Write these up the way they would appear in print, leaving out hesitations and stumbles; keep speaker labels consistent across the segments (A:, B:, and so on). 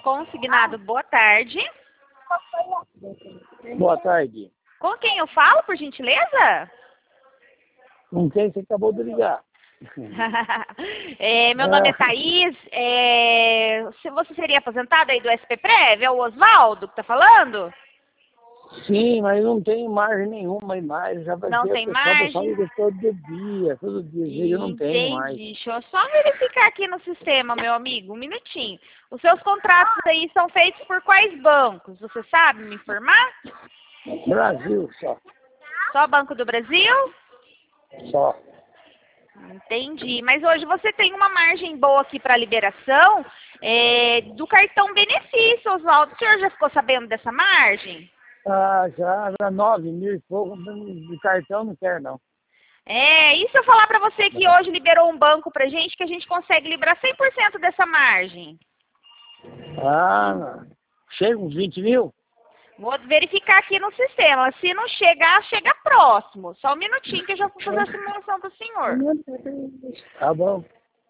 A: Consignado, boa tarde.
B: Boa tarde.
A: Com quem eu falo, por gentileza?
B: Com quem você acabou de ligar?
A: Meu nome é Thaís. Se você seria aposentada aí do SPPrev, é o Oswaldo que tá falando?
B: Sim, mas não tem margem nenhuma mais. Já vai
A: Não
B: ser
A: tem
B: o pessoal
A: margem?
B: liga todo dia, eu não tenho mais.
A: Entendi. Deixa eu só verificar aqui no sistema, meu amigo, um minutinho. Os seus contratos aí são feitos por quais bancos? Você sabe me informar?
B: Brasil só.
A: Só Banco do Brasil?
B: Só.
A: Entendi. Mas hoje você tem uma margem boa aqui para liberação do cartão benefício, Oswaldo. O senhor já ficou sabendo dessa margem?
B: Ah, já 9 mil e pouco de cartão não quero não.
A: E se eu falar para você que hoje liberou um banco pra gente, que a gente consegue liberar 100% dessa margem?
B: Ah, chega uns 20 mil?
A: Vou verificar aqui no sistema. Se não chegar, chega próximo. Só um minutinho que eu já vou fazer a simulação pro senhor.
B: Tá bom.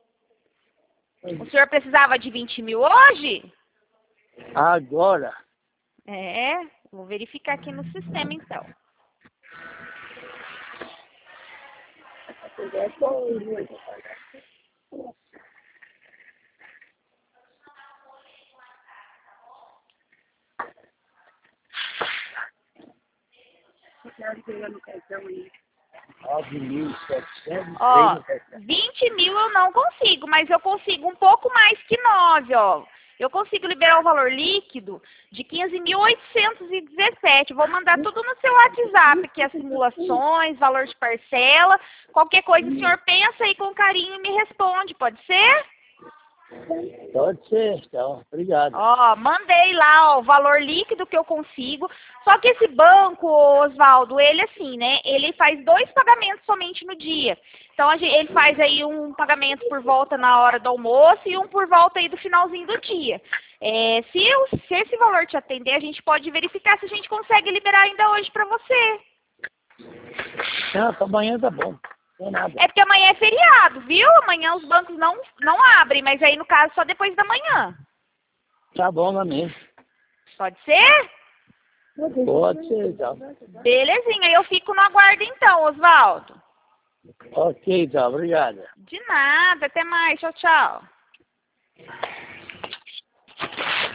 A: O senhor precisava de 20 mil hoje?
B: Agora.
A: Vou verificar aqui no sistema então. Ó, 20 mil eu não consigo, mas eu consigo um pouco mais que 9, ó. Eu consigo liberar o valor líquido de 15.817. Vou mandar tudo no seu WhatsApp aqui, as simulações, valor de parcela. Qualquer coisa, o senhor pensa aí com carinho e me responde, pode ser?
B: Pode ser, então. Obrigado.
A: Ó, mandei lá, ó, o valor líquido que eu consigo. Só que esse banco, Oswaldo, ele assim, né? Ele faz 2 pagamentos somente no dia. Então, ele faz aí um pagamento por volta na hora do almoço e um por volta aí do finalzinho do dia. Se esse valor te atender, a gente pode verificar se a gente consegue liberar ainda hoje para você.
B: Não, amanhã tá bom. Não é nada.
A: É porque amanhã é feriado, viu? Amanhã os bancos não abrem, mas aí no caso só depois da manhã.
B: Tá bom na mesma.
A: Pode ser?
B: Pode ser, então.
A: Belezinha, eu fico no aguardo então, Oswaldo.
B: Ok, então. Obrigado.
A: De nada, até mais, tchau, tchau.